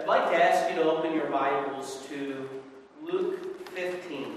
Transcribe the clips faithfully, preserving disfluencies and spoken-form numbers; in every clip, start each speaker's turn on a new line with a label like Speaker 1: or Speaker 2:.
Speaker 1: I'd like to ask you to open your Bibles to Luke fifteen.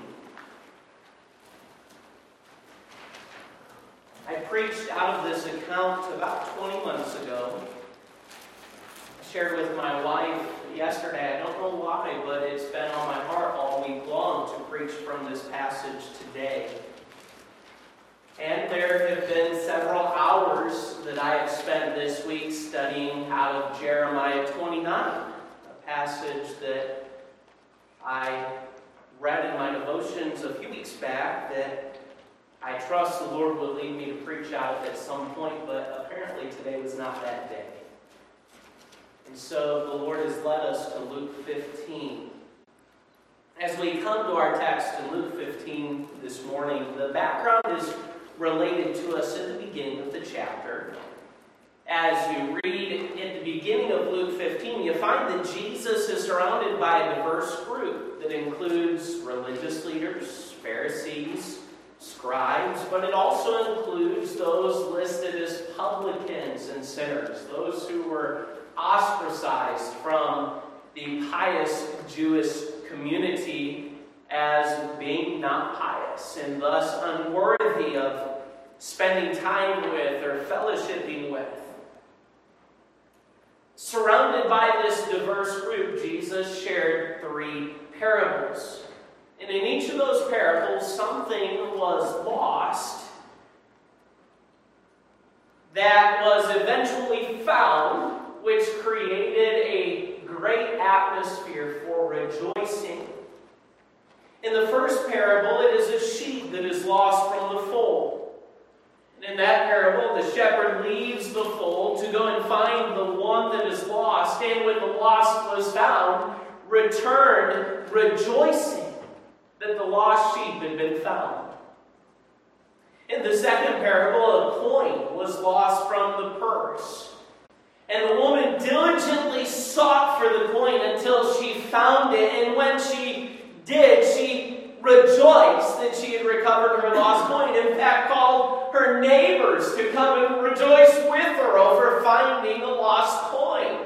Speaker 1: I preached out of this account about twenty months ago. I shared with my wife yesterday, I don't know why, but it's been on my heart all week long to preach from this passage today. And there have been several hours that I have spent this week studying out of Jeremiah twenty-nine, a passage that I read in my devotions a few weeks back that I trust the Lord will lead me to preach out at some point, but apparently today was not that day. And so the Lord has led us to Luke fifteen. As we come to our text in Luke fifteen this morning, the background is related to us in the beginning of the chapter. As you read at the beginning of Luke fifteen, you find that Jesus is surrounded by a diverse group that includes religious leaders, Pharisees, scribes, but it also includes those listed as publicans and sinners, those who were ostracized from the pious Jewish community as being not pious and thus unworthy of spending time with or fellowshipping with. Surrounded by this diverse group, Jesus shared three parables. And in each of those parables, something was lost that was eventually found, which created a great atmosphere for rejoicing. In the first parable, it is a sheep that is lost from the fold. And in that parable, the shepherd leaves the fold to go and find the one that is lost, and when the lost was found, returned rejoicing that the lost sheep had been found. In the second parable, a coin was lost from the purse. And the woman diligently sought for the coin until she found it. And when she did, she rejoiced that she had recovered her lost coin. In fact, called her neighbors to come and rejoice with her over finding a lost coin.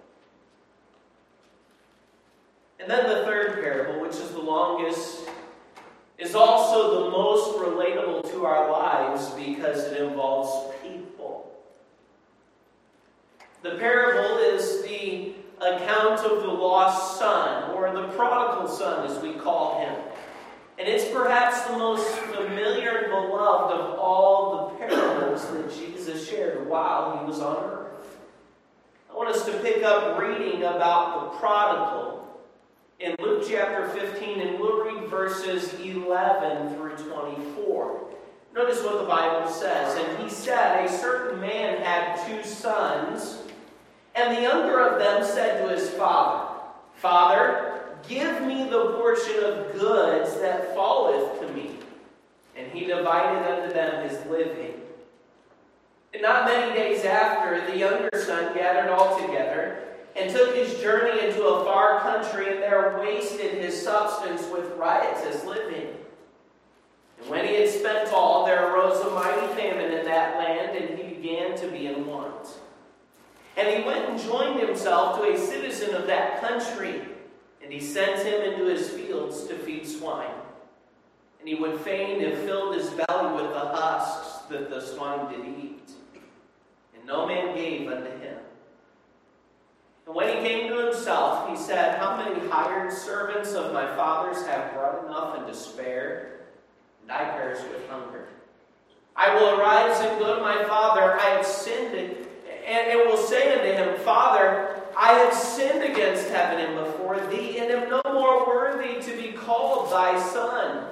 Speaker 1: And then the third parable, which is the longest, is also the most relatable to our lives because it involves people. The parable is the account of the lost son, or the prodigal son as we call him. And it's perhaps the most familiar and beloved of all the parables that Jesus shared while he was on earth. I want us to pick up reading about the prodigal in Luke chapter fifteen, and we'll read verses eleven through twenty-four. Notice what the Bible says. And he said, a certain man had two sons, and the younger of them said to his father, Father, give me the portion of goods that falleth to me. And he divided unto them his living. And not many days after, the younger son gathered all together, and took his journey into a far country, and there wasted his substance with riotous living. And when he had spent all, there arose a mighty famine in that land, and he began to be in want. And he went and joined himself to a citizen of that country, and he sent him into his fields to feed swine. And he would fain have filled his belly with the husks that the swine did eat. And no man gave unto him. And when he came to himself, he said, How many hired servants of my father's have bread enough and to spare, and I perish with hunger? I will arise and go to my father. I have sinned, and it will say unto him, Father, I have sinned against heaven and before thee, and am no more worthy to be called thy son.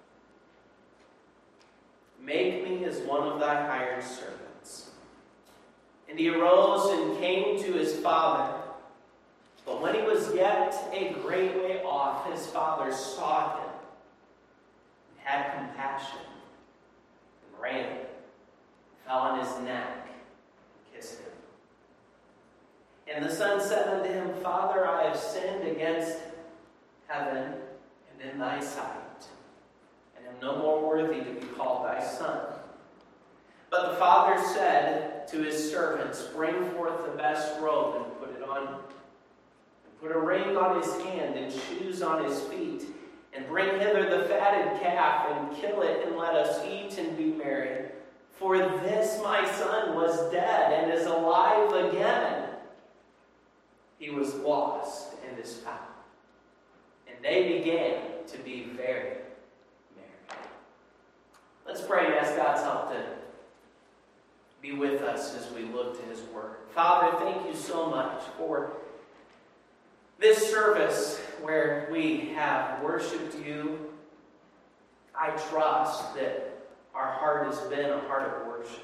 Speaker 1: Make me as one of thy hired servants. And he arose and came to his father. But when he was yet a great way off, his father saw him, and had compassion, and ran, fell on his neck, and kissed him. And the son said unto him, Father, I have sinned against heaven and in thy sight, and am no more worthy to be called thy son. But the father said to his servants, Bring forth the best robe and put it on him, and put a ring on his hand and shoes on his feet, and bring hither the fatted calf, and kill it, and let us eat and be merry. For this my son was dead, and is alive again. He was lost, and is found. And they began to be very merry. Let's pray and ask God's help to be with us as we look to his word. Father, thank you so much for this service where we have worshiped you. I trust that our heart has been a heart of worship.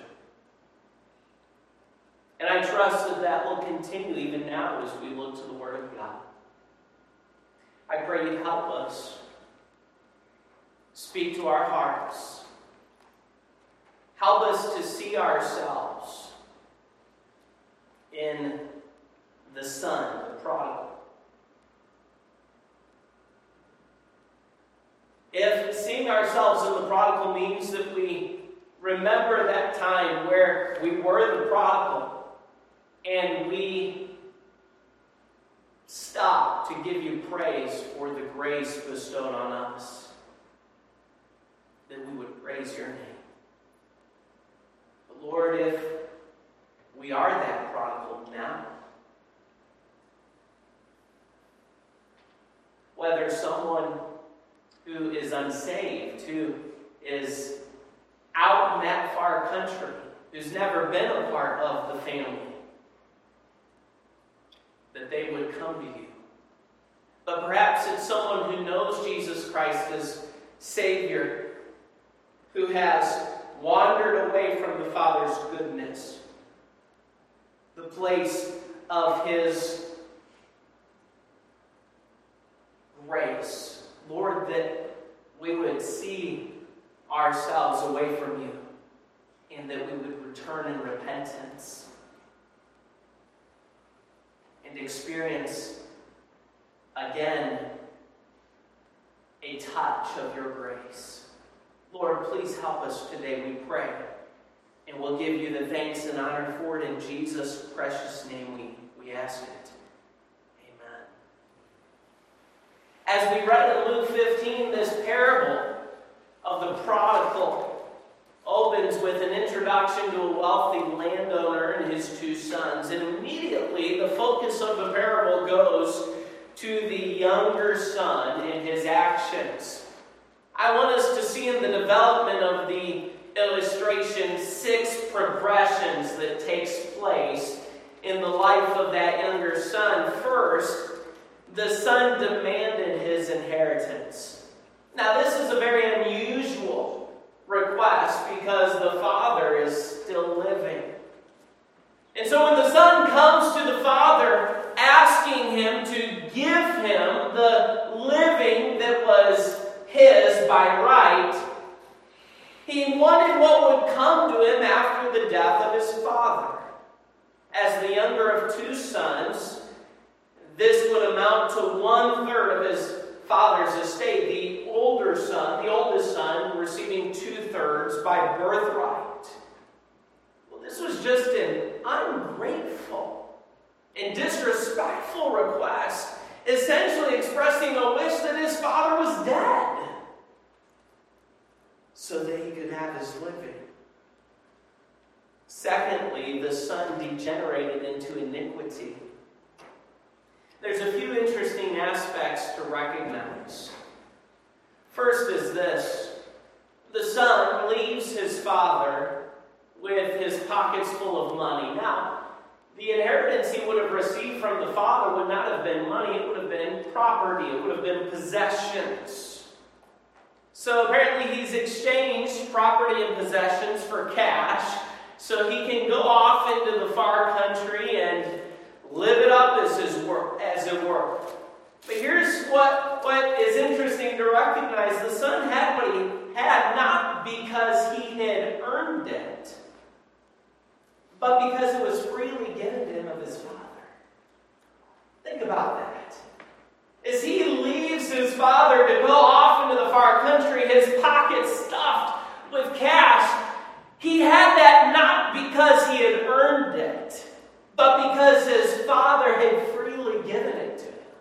Speaker 1: And I trust that that will continue even now as we look to the Word of God. I pray you help us. Speak to our hearts. Help us to see ourselves in the Son, the prodigal. If seeing ourselves in the prodigal means that we remember that time where we were the prodigal and we stopped to give you praise for the grace bestowed on us, then we would praise your name. But Lord, if we are that prodigal now, whether someone who is unsaved, who is out in that far country, who's never been a part of the family, that they would come to you. But perhaps it's someone who knows Jesus Christ as Savior, who has wandered away from the Father's goodness, the place of his grace. Lord, that we would see ourselves away from you and that we would return in repentance and experience again a touch of your grace. Lord, please help us today, we pray. And we'll give you the thanks and honor for it in Jesus' precious name we, we ask it. As we read in Luke fifteen, this parable of the prodigal opens with an introduction to a wealthy landowner and his two sons. And immediately the focus of the parable goes to the younger son and his actions. I want us to see in the development of the illustration six progressions that takes place in the life of that younger son. First, the son demanded his inheritance. Now, this is a very unusual request because the father is still living. And so when the son comes to the father asking him to give him the living that was his by right, he wanted what would come to him after the death of his father. As the younger of two sons, this would amount to one-third of his father's estate. The older son, the oldest son, receiving two-thirds by birthright. Well, this was just an ungrateful and disrespectful request, essentially expressing a wish that his father was dead so that he could have his living. Secondly, the son degenerated into iniquity. There's a few interesting aspects to recognize. First is this. The son leaves his father with his pockets full of money. Now, the inheritance he would have received from the father would not have been money. It would have been property. It would have been possessions. So apparently he's exchanged property and possessions for cash so he can go off into the far country and live it up as, his work, as it were. But here's what, what is interesting to recognize. The son had what he had not because he had earned it, but because it was freely given to him of his father. Think about that. As he leaves his father to go off into the far country, his pockets stuffed with cash, he had that not because he had earned it, but because his father had freely given it to him.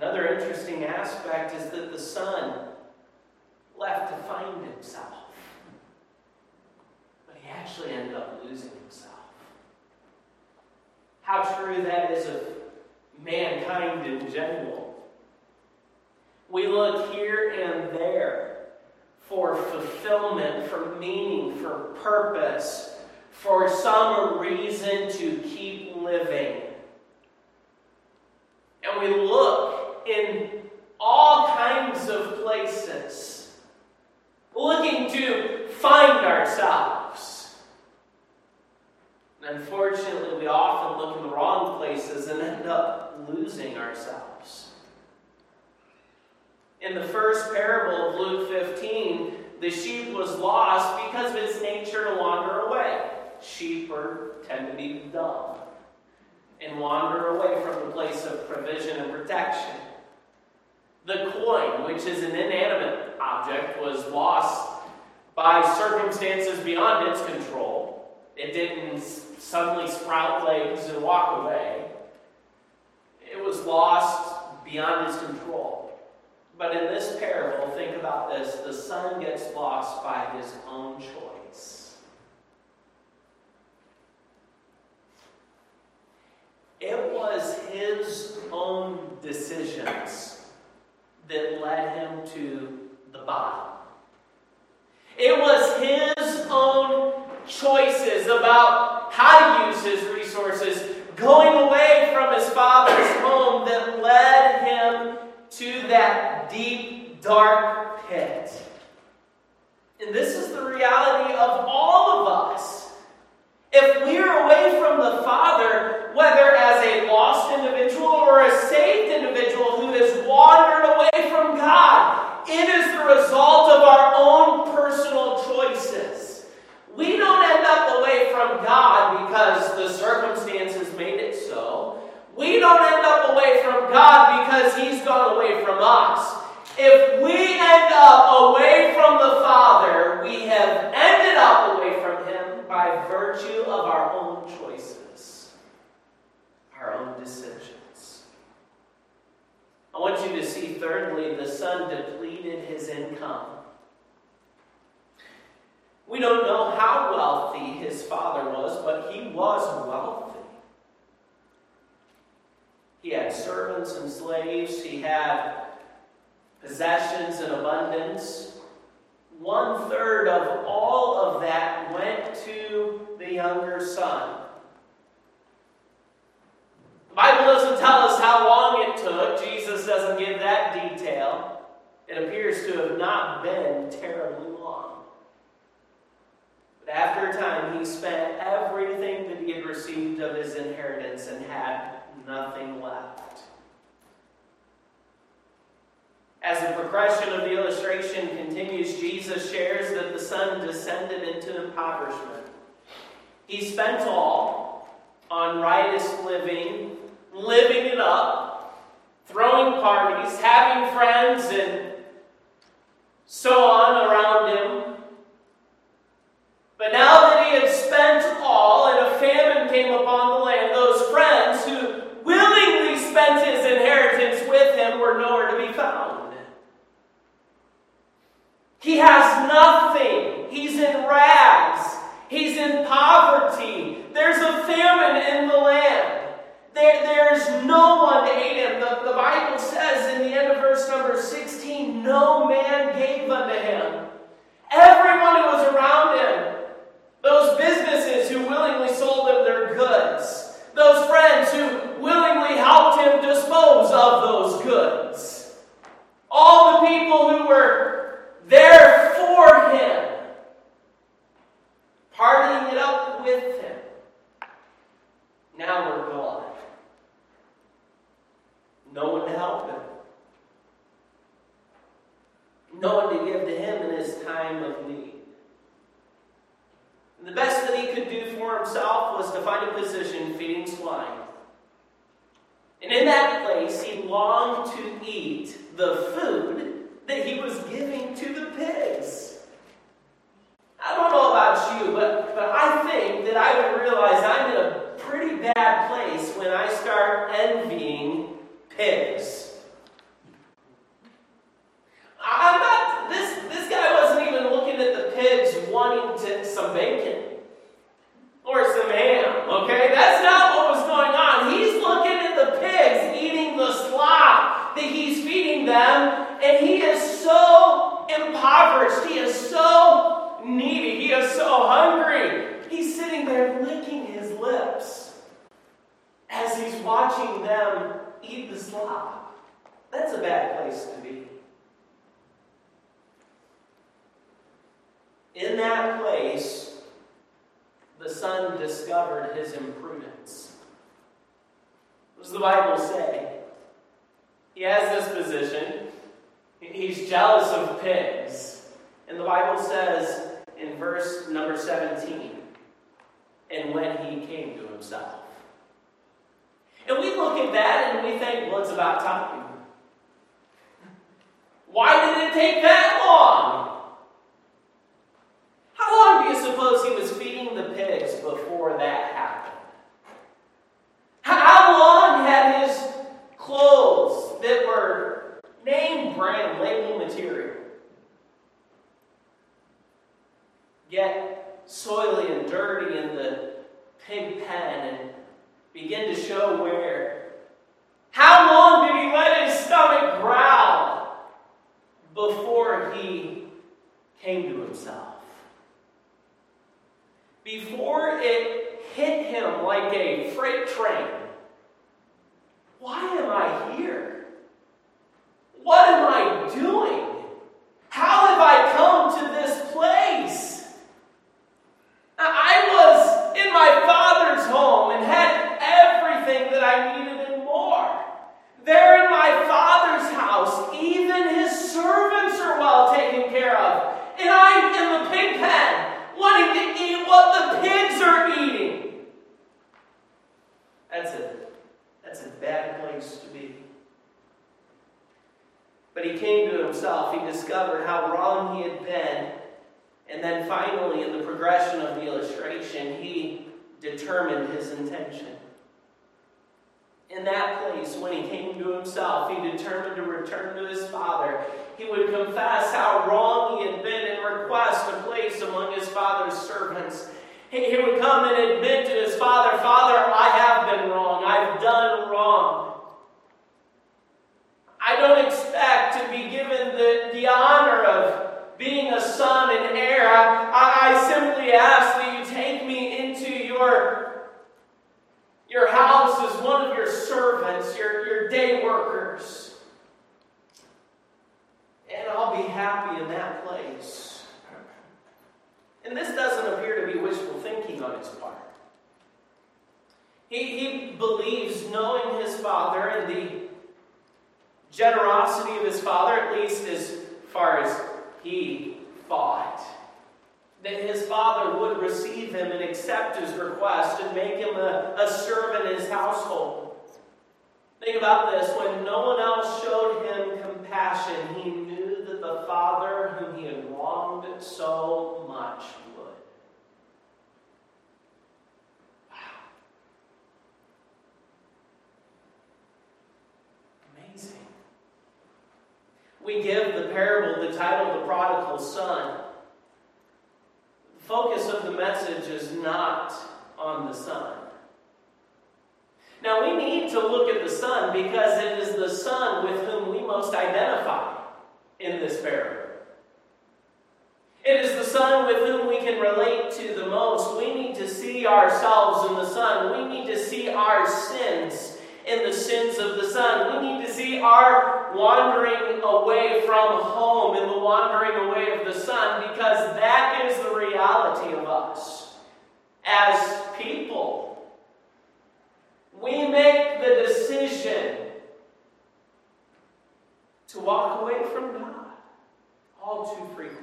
Speaker 1: Another interesting aspect is that the son left to find himself. But he actually ended up losing himself. How true that is of mankind in general. We look here and there for fulfillment, for meaning, for purpose, for some reason to keep living. And we look in all kinds of places, looking to find ourselves. And unfortunately, we often look in the wrong places and end up losing ourselves. In the first parable of Luke fifteen, the sheep was lost because of its nature to wander away. Sheep are, tend to be dumb and wander away from the place of provision and protection. The coin, which is an inanimate object, was lost by circumstances beyond its control. It didn't suddenly sprout legs and walk away. It was lost beyond its control. But in this parable, think about this, the son gets lost by his own choice. It was his own decisions that led him to the bottom. It was his own choices about how to use his resources, going away from his father's home, that led him to that deep, dark pit. And this is the reality of all of us. If we're away from the Father, whether as a lost individual or a saved individual who has wandered away from God, it is the result of our own personal choices. We don't end up away from God because the circumstances made it so. We don't end up away from God because He's gone away from us. If we end up away from the Father, we have ended up away from Him by virtue of our own choices, our own decisions. I want you to see, thirdly, the son depleted his income. We don't know how wealthy his father was, but he was wealthy. He had servants and slaves. He had possessions in abundance. One third of all of that went to the younger son. The Bible doesn't tell us how long it took. Jesus doesn't give that detail. It appears to have not been terribly long. But after a time, he spent everything that he had received of his inheritance and had nothing left. As the progression of the illustration continues, Jesus shares that the son descended into impoverishment. He spent all on riotous living, living it up, throwing parties, having friends, and so on around him. But now that he had spent all and a famine came upon the land, those friends who willingly spent his inheritance with him were nowhere to be found. He has nothing. He's in rags. He's in poverty. There's a famine in the land. There, there's no one to aid him. The, the Bible says in the end of verse number sixteen, no man gave unto him. Everyone who was around him, those businesses who willingly sold him their goods, those friends who willingly helped him dispose of those goods, all the people who were there for him, partying it up with him, now we're gone. No one to help him. No one to give to him in his time of need. And the best that he could do for himself was to find a position feeding swine. And in that place, he longed to eat the food that he was giving to the pigs. I don't know about you, but, but I think that I would realize I'm in a pretty bad place when I start envying pigs. he's watching them eat the slop. That's a bad place to be. In that place, the son discovered his imprudence. What does the Bible say? He has this position. He's jealous of pigs. And the Bible says in verse number seventeen, and when he came to himself. And we look at that and we think, well, it's about time. Why did it take that long? How long do you suppose he was feeding the pigs before that happened? How long had his clothes that were name brand label material get soily and dirty in the pig pen and begin to show wear? How long did he let his stomach growl before he came to himself? Before it hit him like a freight train. Why am I here? What am I doing? How have I come to this place? I was in my Father's home and had everything that I needed and more. There in my Father's house, even his servants are well taken care of. And I'm in the pig pen, wanting to eat what the pigs are eating. That's a, that's a bad place to be. But he came to himself. He discovered how wrong he had been. And then finally, in the progression of the illustration, he determined his intention. In that place, when he came to himself, he determined to return to his father. He would confess how wrong he had been and request a place among his father's servants. He would come and admit to his father, Father, I have been wrong. I've done wrong. I don't expect to be given the, the honor of being a son and heir. I, I simply ask that you take me into your, your house as one of your servants, your, your day workers. And I'll be happy in that place. And this doesn't appear to be wishful thinking on his part. He, he believes, knowing his father and the generosity of his father, at least as far as he thought, that his father would receive him and accept his request and make him a, a servant in his household. Think about this. When no one else showed him compassion, he knew that the Father whom he had wronged so much would. Wow. Amazing. We give the parable the title, The Prodigal Son. The focus of the message is not on the son. Now, we need to look at the son because it is the son with whom we most identify in this parable. It is the son with whom we can relate to the most. We need to see ourselves in the son. We need to see our sins in the sins of the son. We need to see our wandering away from home in the wandering away of the son, because that is the reality of us as people. We make the decision to walk away from God all too frequently.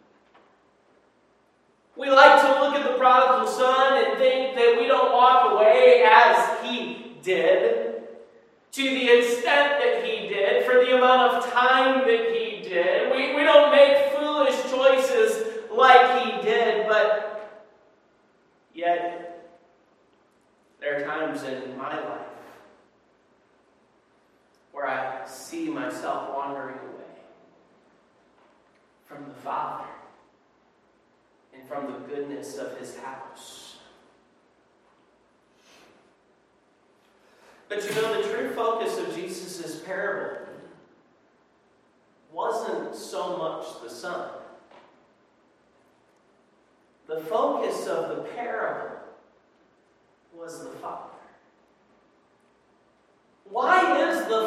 Speaker 1: We like to look at the prodigal son and think that we don't walk away as he did, to the extent that he did, for the amount of time that he did. We, we don't make foolish choices like he did, but yet there are times in my life where I see myself wandering away from the Father and from the goodness of his house. But you know, the true focus of Jesus' parable wasn't so much the son. The focus of the parable was the Father.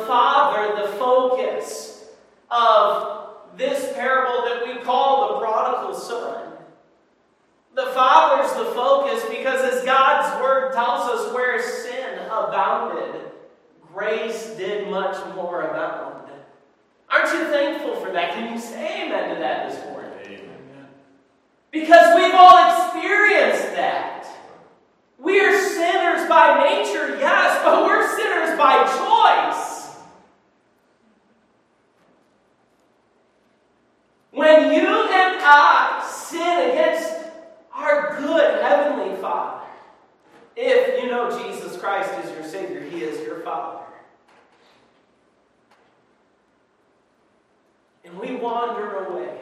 Speaker 1: the Father the focus of this parable that we call the prodigal son? The Father's the focus because, as God's Word tells us, where sin abounded, grace did much more abound. Aren't you thankful for that? Can you say amen to that this morning? Amen. Because we've all experienced that. We are sinners by nature, yes, but we're sinners by choice. When you and I sin against our good Heavenly Father, if you know Jesus Christ is your Savior, He is your Father. And we wander away.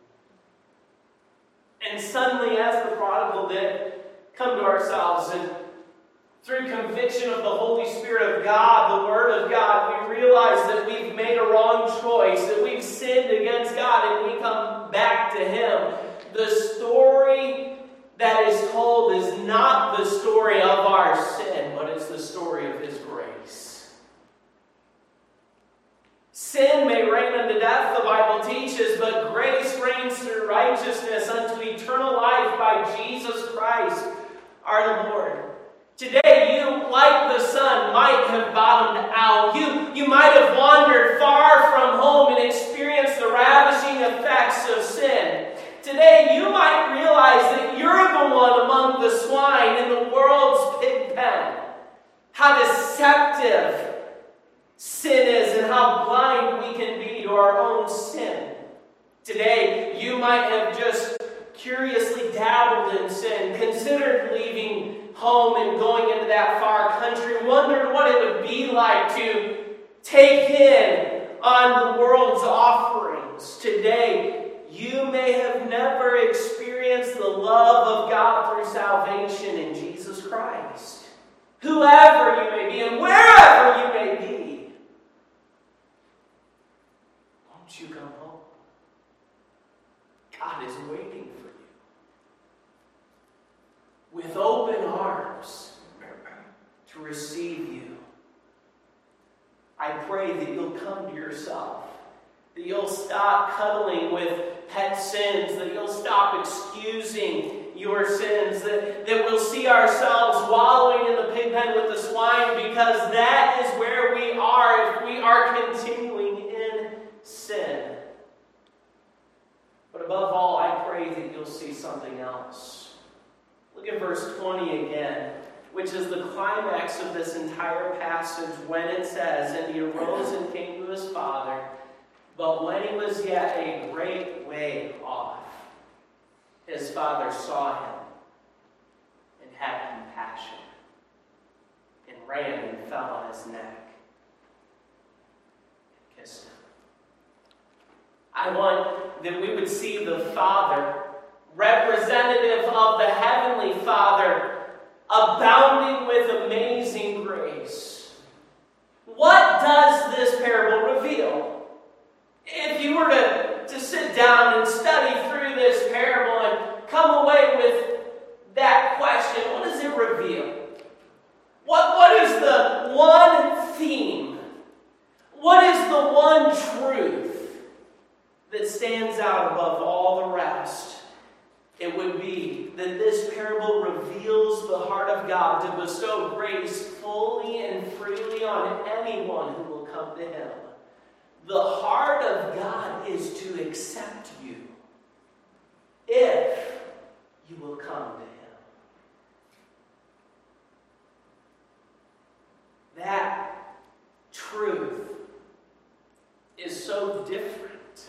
Speaker 1: And suddenly, as the prodigal did, come to ourselves, and through conviction of the Holy Spirit of God, the Word of God, we realize that we've made a wrong choice, that we've sinned against God, and we come back to Him. The story that is told is not the story of our sin, but it's the story of His grace. Sin may reign unto death, the Bible teaches, but grace reigns through righteousness unto eternal life by Jesus Christ our Lord. Today, you, like the son, might have bottomed out. You, you might have wandered far from home and experienced the ravishing effects of sin. Today, you might realize that you're the one among the swine in the world's pig pen. How deceptive sin is and how blind we can be to our own sin. Today, you might have just curiously dabbled in sin, considered leaving home and going into that far country, wondered what it would be like to take in on the world's offerings. Today, you may have never experienced the love of God through salvation in Jesus Christ. Whoever you may be and wherever you may be, won't you come home? God is waiting for you with open arms to receive you. I pray that you'll come to yourself, that you'll stop cuddling with pet sins, that you'll stop excusing your sins, that, that we'll see ourselves wallowing in the pig pen with the swine, because that is where we are if we are continuing in sin. But above all, I pray that you'll see something else. Look at verse twenty again, which is the climax of this entire passage, when it says, "And he arose and came to his father, but when he was yet a great way off, his father saw him and had compassion, and ran and fell on his neck and kissed him." I want that we would see the Father, representative of the Heavenly Father, abounding with amazing grace. What does this parable reveal? If you were to, to sit down and study through this parable and come away with that question, what does it reveal? What, what is the one theme? What is the one truth that stands out above all the rest? It would be that this parable reveals the heart of God to bestow grace fully and freely on anyone who will come to Him. The heart of God is to accept you if you will come to Him. That truth is so different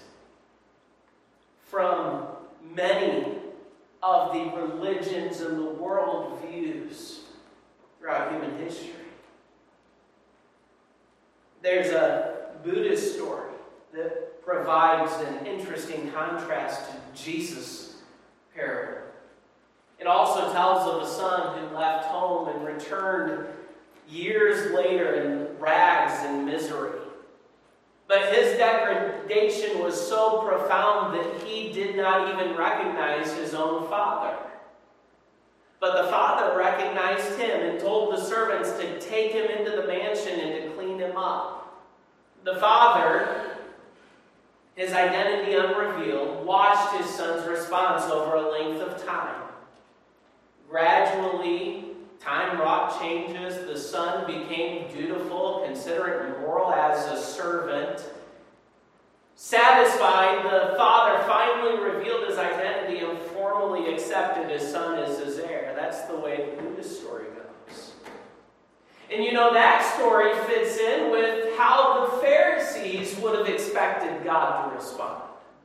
Speaker 1: from many of the religions and the world views throughout human history. There's a Buddhist story that provides an interesting contrast to Jesus' parable. It also tells of a son who left home and returned years later in rags and misery. But his degradation was so profound that he did not even recognize his own father. But the father recognized him and told the servants to take him into the mansion and to clean him up. The Father, his identity unrevealed, watched his Son's response over a length of time. Gradually, time wrought changes. The Son became dutiful, considerate, and moral as a servant. Satisfied, the Father finally revealed his identity and formally accepted his Son as his heir. That's the way the Buddhist story goes. And you know, that story fits in with how the Pharisees would have expected God to respond.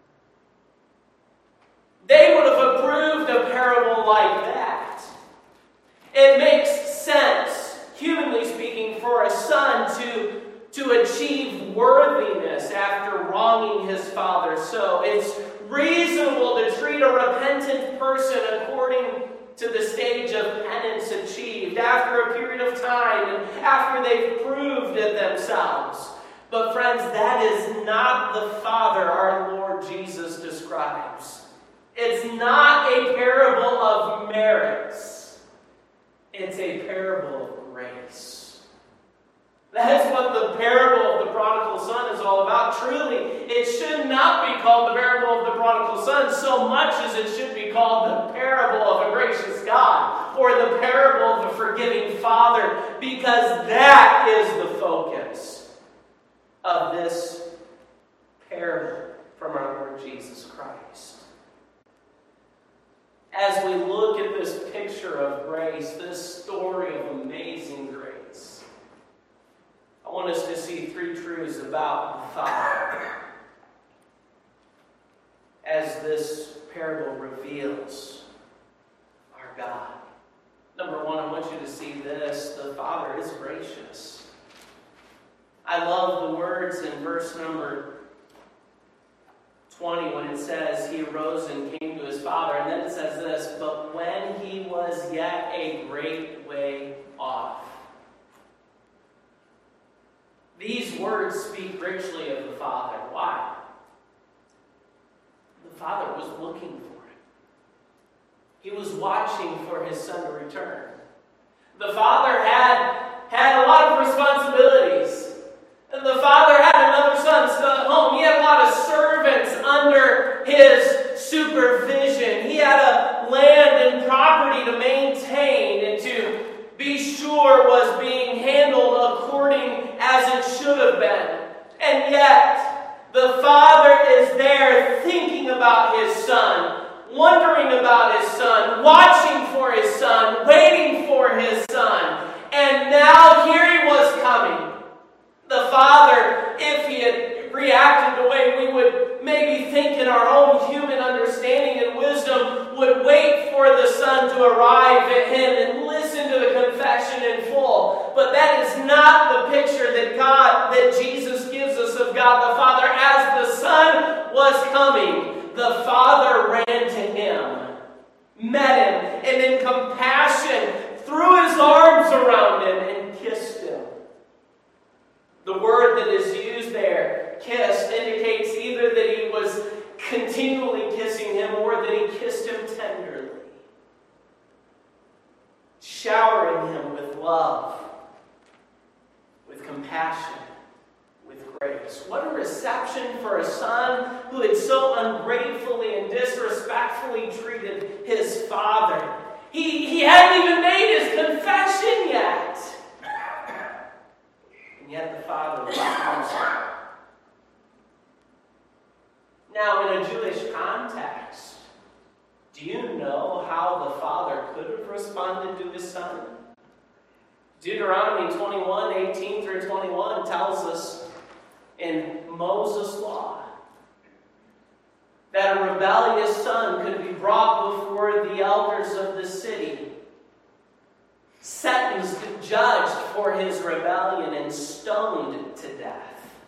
Speaker 1: They would have approved a parable like that. It makes sense, humanly speaking, for a son to, to achieve worthiness after wronging his father. So it's reasonable to treat a repentant person according to the stage of penance achieved after a period of time and after they've proved it themselves. But friends, that is not the Father our Lord Jesus describes. It's not a parable of merits. It's a parable of grace. That's what the parable of the prodigal son is all about. Truly, it should not be called the parable of the prodigal son so much as it should be called the parable of a gracious God or the parable of a forgiving Father, because that is the focus of this parable from our Lord Jesus Christ. As we look at this picture of grace, this story of amazing grace, I want us to see three truths about the Father as this parable reveals our God. Number one, I want you to see this: the Father is gracious. I love the words in verse number twenty when it says he arose and came to his father, and then it says this: but when he was yet a great way off. These words speak richly of the Father. Why? The Father was looking for him. He was watching for his son to return. The Father had, had a lot of responsibilities. And the Father had another son still at home. He had a lot of servants under his supervision. He had a land and property to maintain and to be sure was being handled according as it should have been. And yet, the Father is there thinking about his son, wondering about his son, watching for his son, waiting for his son. And now here he was coming. The Father, if he had reacted the way we would maybe think in our own human understanding and wisdom, would wait for the Son to arrive at him and listen to the confession in full. But that is not the picture that God, that Jesus gives us of God the Father. As the Son was coming, the Father ran to him, met him, and in compassion threw his arms around him and kissed him. The word that is used there, kissed, indicates either that he was continually kissing him or that he kissed him tenderly, showering him with love, with compassion, with grace. What a reception for a son who had so ungratefully and disrespectfully treated his father. He, he hadn't even made his confession yet. And yet the Father welcomes him. Now, in a Jewish context, do you know how the Father could have responded to his Son? Deuteronomy twenty-one, eighteen through twenty-one tells us in Moses' law that a rebellious son could be brought before the elders of the city, sentenced, judged for his rebellion, and stoned to death.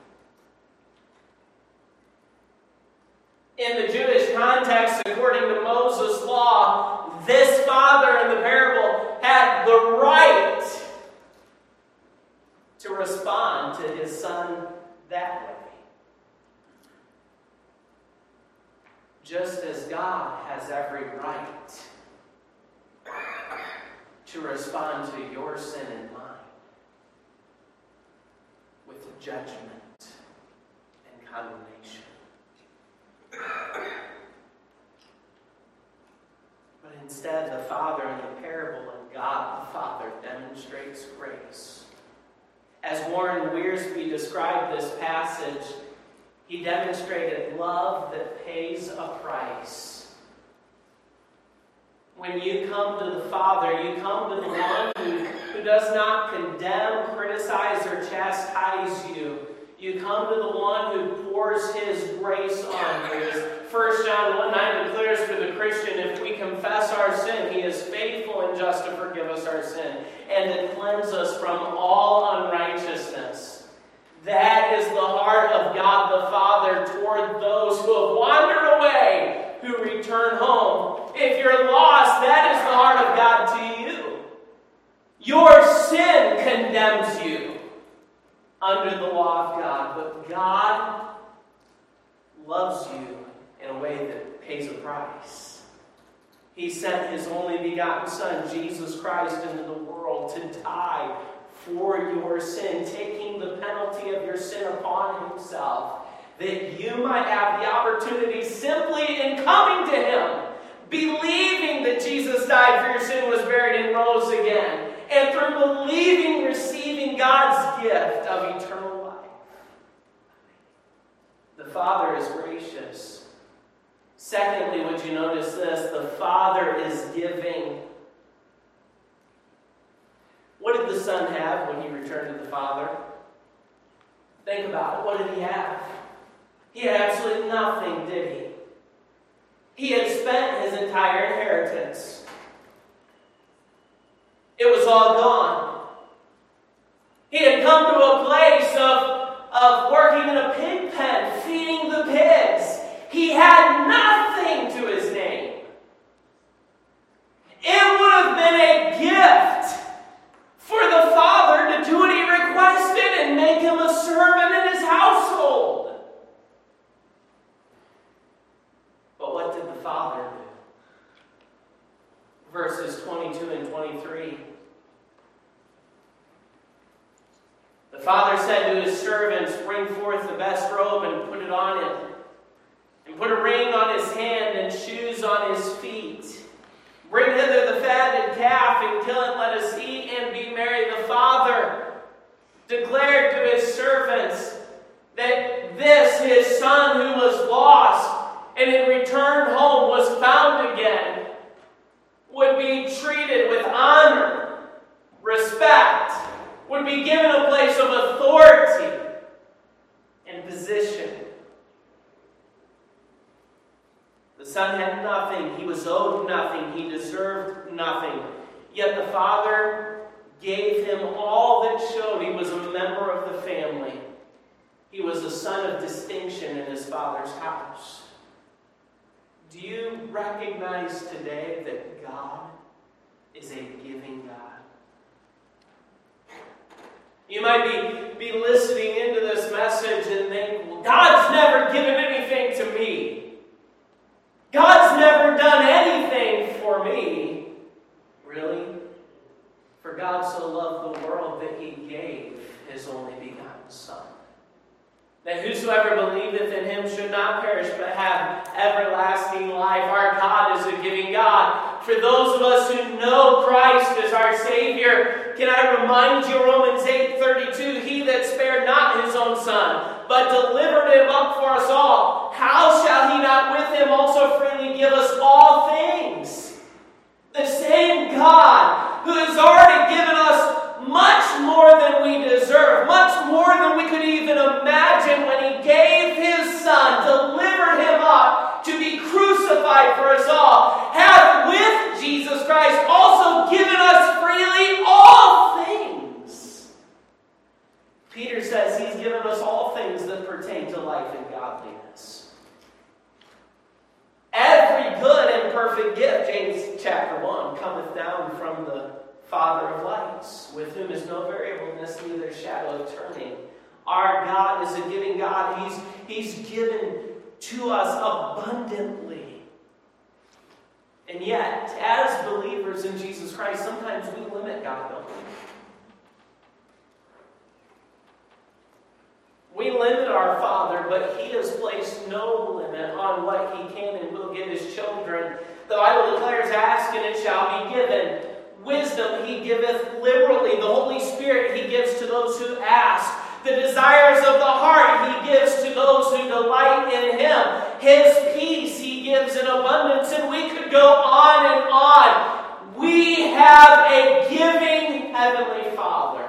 Speaker 1: In the Jewish context, according to Moses' law, this father in the parable had the right to respond to his son that way. Just as God has every right to respond to your sin and mine with judgment condemnation. But instead, the Father in the parable and God the Father demonstrates grace. As Warren Wiersbe described this passage, he demonstrated love that pays a price. When you come to the Father, you come to the one who, who does not condemn, criticize, or chastise you. You come to the one who pours his grace on you. First John one nine declares for the Christian, if we confess our sin, he is faithful and just to forgive us our sin and to cleanse us from all unrighteousness. That is the heart of God the Father toward those who have wandered away, who return home. If you're lost, that is the heart of God to you. Your sin condemns you under the law of God, but God loves you in a way that pays a price. He sent his only begotten Son, Jesus Christ, into the world to die for your sin, taking the penalty of your sin upon himself, that you might have the opportunity simply in coming to him, believing that Jesus died for your sin, was buried, and rose again, and through believing, receiving God's gift of eternal life. The Father is gracious. Secondly, would you notice this? The Father is giving. What did the Son have when he returned to the Father? Think about it. What did he have? He had absolutely nothing, did he? He had spent his entire inheritance. It was all gone. He had come to a place of, of working in a pig pen, feeding the pigs. He had nothing to his name. It would have been a gift for the Father to do what he requested and make him a servant in his household. But what did the Father do? Verses twenty-two and twenty-three. The Father said to his servants, bring forth the best robe and put it on him, and put a ring on his hand and shoes on his feet. Bring hither the fatted calf and kill it, let us eat and be merry. The Father declared to his servants that this, his Son who was lost and in returned home was found again, would be treated with honor, respect, would be given a place of authority and position. The Son had nothing. He was owed nothing. He deserved nothing. Yet the Father gave him all that showed he was a member of the family. He was a son of distinction in his Father's house. Do you recognize today that God is a giving God? You might be, be listening into this message and think, well, God's never given anything to me. God's never done anything for me. Really? For God so loved the world that he gave his only begotten Son, that whosoever believeth in him should not perish but have everlasting life. Our God is a giving God. For those of us who know Christ as our Savior, can I remind you, Romans eight thirty-two, he that spared not his own Son, but delivered him up for us all, how shall he not with him also freely give us all things? The same God who has already given us much more than we deserve, much more than we could even imagine when he gave his Son, delivered him up to be crucified for us all, hath with Jesus Christ also given us freely all things. Peter says he's given us all things that pertain to life and godliness. Every good and perfect gift, James chapter one, cometh down from the Father of lights, with whom is no variableness, neither shadow of turning. Our God is a giving God. He's, he's given to us abundantly. And yet, as believers in Jesus Christ, sometimes we limit God, don't we? We limit limit our Father, but He has placed no limit on what He can and will give His children. The Bible declares, ask and it shall be given. Wisdom He giveth liberally. The Holy Spirit He gives to those who ask. The desires of the heart He gives to those who delight in Him. His peace He gives in abundance. And we could go on and on. We have a giving Heavenly Father.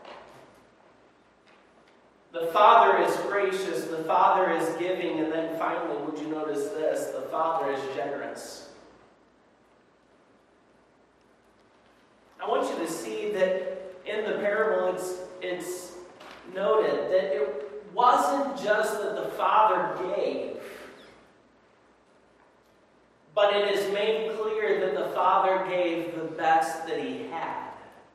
Speaker 1: The Father is gracious. The Father is giving. And then finally, would you notice this? The Father is generous. I want you to see that in the parable it's, it's noted that it wasn't just that the Father gave, but it is made clear that the Father gave the best that He had.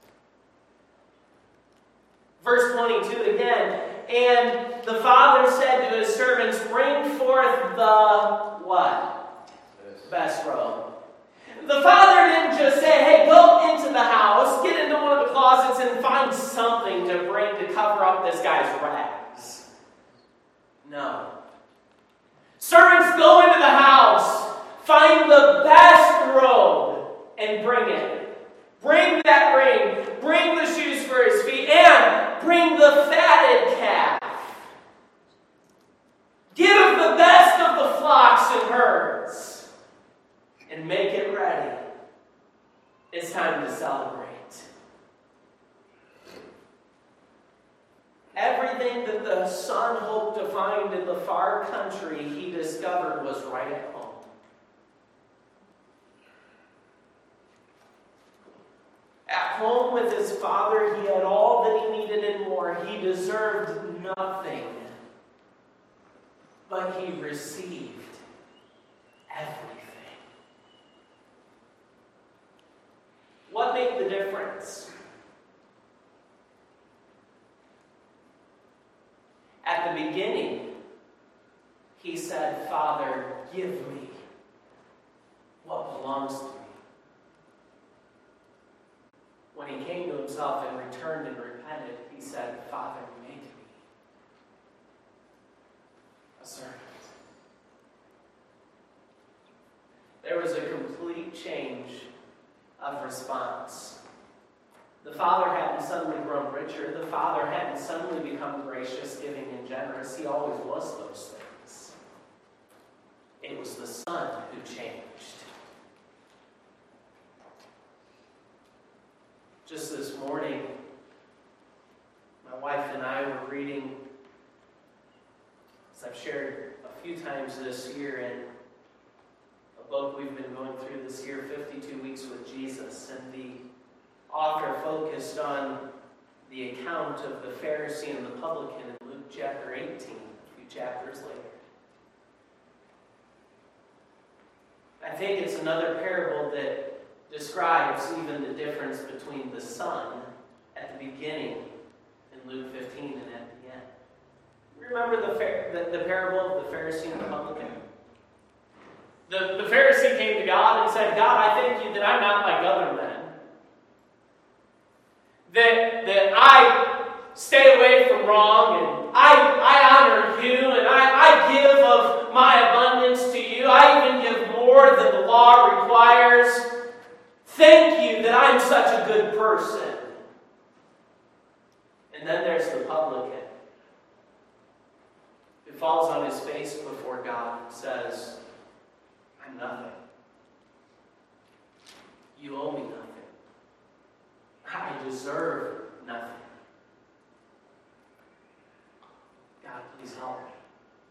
Speaker 1: Verse twenty-two again, and the Father said to His servants, bring forth the what? Best, best robe. The Father didn't just say, hey, go into the house, get into one of the closets and find something to bring to cover up this guy's rags. No. Servants, go into the house, find the best robe and bring it. Bring that ring, bring the shoes for his feet, and bring the fatted calf. Give the best of the flocks and herds. And make it ready. It's time to celebrate. Everything that the son hoped to find in the far country, he discovered was right at home. At home with his Father, he had all that he needed and more. He deserved nothing, but he received everything. What made the difference? At the beginning, he said, Father, give me what belongs to me. When he came to himself and returned and repented, he said, Father, make me a servant. There was a complete change of response. The Father hadn't suddenly grown richer. The Father hadn't suddenly become gracious, giving, and generous. He always was those things. It was the Son who changed. Just this morning, my wife and I were reading, as I've shared a few times this year, in a book we've been going through this year, fifty-two Weeks with Jesus, and the author focused on the account of the Pharisee and the publican in Luke chapter eighteen, a few chapters later. I think it's another parable that describes even the difference between the Son at the beginning in Luke fifteen and at the end. Remember the, the, the parable of the Pharisee and the publican? The, the Pharisee came to God and said, God, I thank you that I'm not like other men. That, that I stay away from wrong, and I, I honor you, and I, I give of my abundance to you. I even give more than the law requires. Thank you that I'm such a good person. And then there's the publican who falls on his face before God and says, I'm nothing. You owe me nothing. I deserve nothing. God, please help me.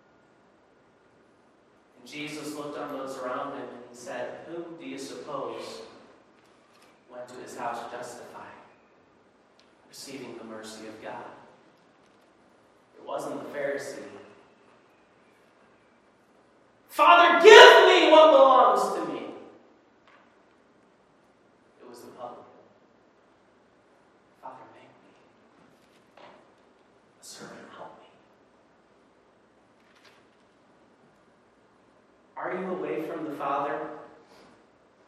Speaker 1: And Jesus looked on those around him and he said, whom do you suppose went to his house justified, receiving the mercy of God? It wasn't the Pharisee. Father, give me what belongs to me. It was the publican. Father, make me a servant. Help me. Are you away from the Father?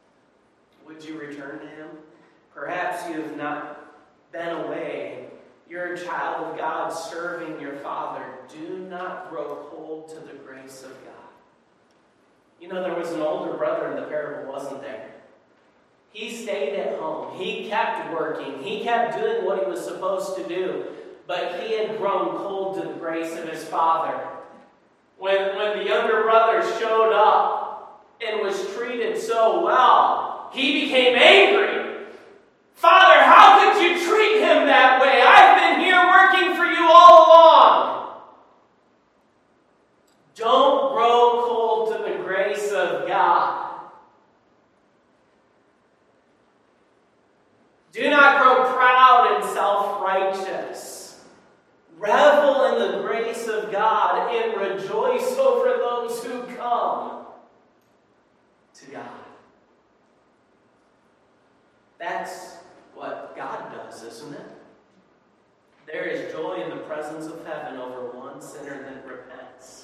Speaker 1: Would you return to Him? Perhaps you have not been away. you're a child of God serving your Father, do not grow cold to the grace of God. You know, there was an older brother in the parable, wasn't there? He stayed at home. He kept working. He kept doing what he was supposed to do. But he had grown cold to the grace of his father. When, when the younger brother showed up and was treated so well, he became angry. Father, how could you treat him that way? I've been here working for you all along. Don't grow cold to the grace of God. Do not grow proud and self-righteous. Revel in the grace of God and rejoice over those who come to God. That's what God does, isn't it? There is joy in the presence of heaven over one sinner that repents.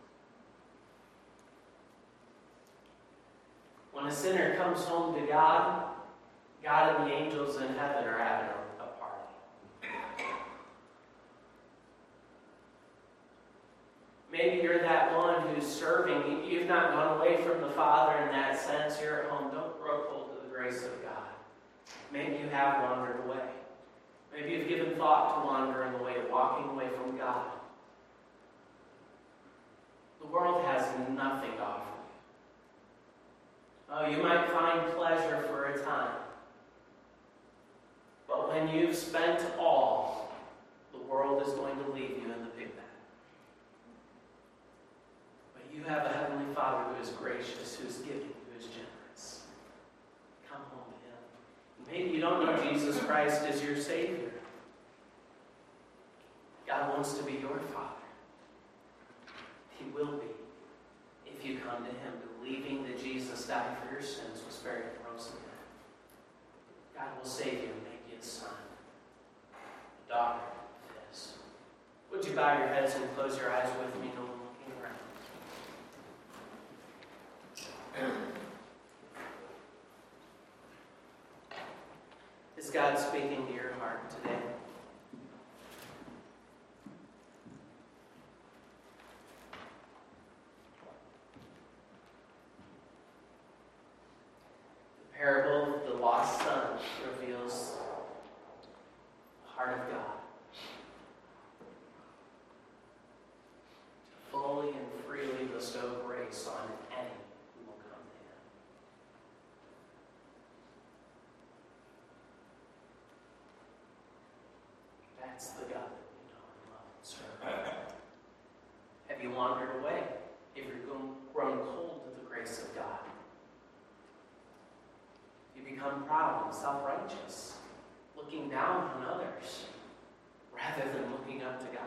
Speaker 1: When a sinner comes home to God, God and the angels in heaven are having a, a party. Maybe you're that one who's serving. You've not gone away from the Father in that sense. You're at home. Don't grow cold to the grace of God. Maybe you have wandered away. Maybe you've given thought to wandering away, walking away from God. The world has nothing to offer you. Oh, you might find pleasure for a time. But when you've spent all, the world is going to leave you in the pig pen. But you have a Heavenly Father who is gracious, who is giving, who is generous. Come home to Him. Maybe you don't know Jesus Christ as your Savior. God wants to be your Father. He will be if you come to Him, believing that Jesus died for your sins, was buried, and rose again. God will save you and make you a son, a daughter of His. Would you bow your heads and close your eyes with me? No looking around. Is God speaking to your heart today? The parable of the lost son reveals the heart of God to fully and freely bestow grace on any who will come to Him. That's the God that we know and love and serve. Have you wandered away? Have you grown cold to the grace of God? You become proud and self-righteous, looking down on others rather than looking up to God.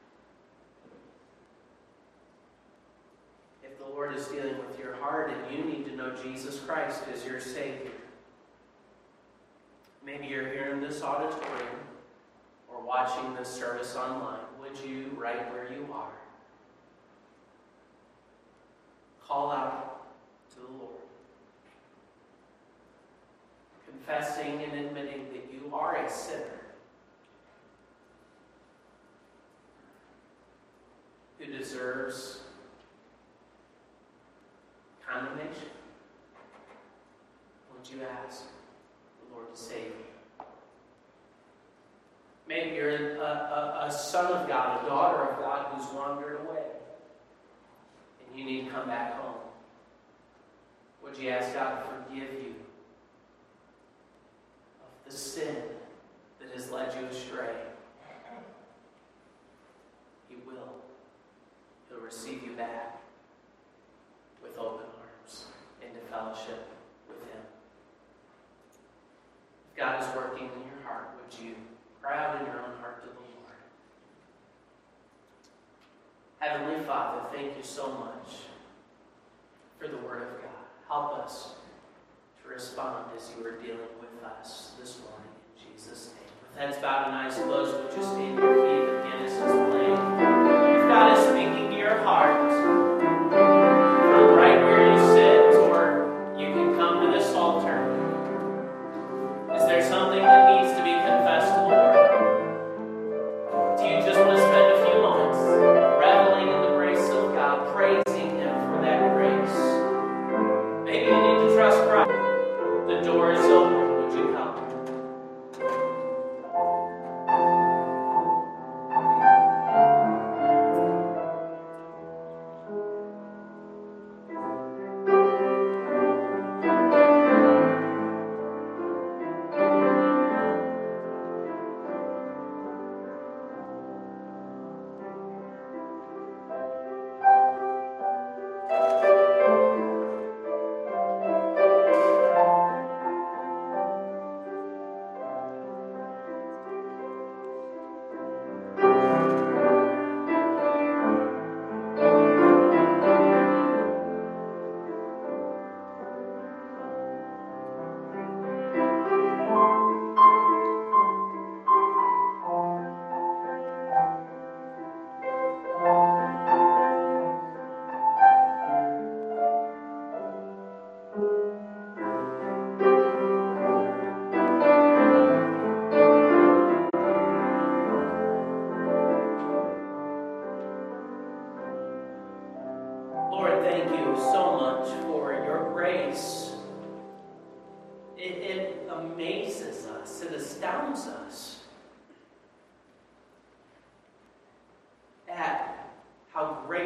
Speaker 1: If the Lord is dealing with your heart and you need to know Jesus Christ as your Savior, maybe you're here in this auditorium or watching this service online, would you, right where you are, call out to the Lord, confessing and admitting that you are a sinner who deserves condemnation? Would you ask the Lord to save you? Maybe you're a, a, a son of God, a daughter of God who's wandered away, and you need to come back home. Would you ask God to forgive you of the sin that has led you astray? He will. He'll receive you back with open arms into fellowship with Him. If God is working in your heart, would you cry out in your own heart to the Lord? Heavenly Father, thank you so much for the Word of God. Help us to respond as you are dealing with us this morning in Jesus' name. With heads bowed and eyes closed, would you stand to your feet again as it's playing? If God is speaking to your heart, from right where you sit, or you can come to this altar. Is there something that needs to be confessed to the Lord?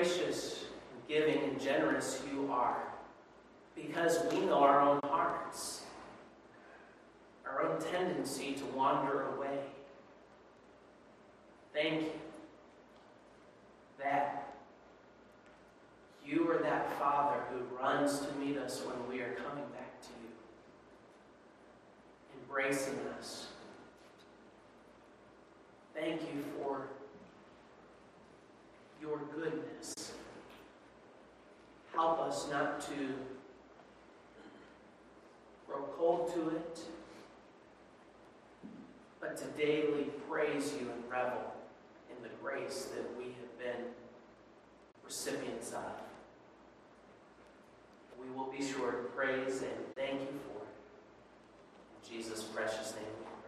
Speaker 1: gracious, and giving, and generous you are, because we know our own hearts, our own tendency to wander away. Thank you that you are that Father who runs to meet us when we are coming back to you, embracing us. Thank you for your goodness. Help us not to grow cold to it, but to daily praise you and revel in the grace that we have been recipients of. We will be sure to praise and thank you for it. In Jesus' precious name we pray.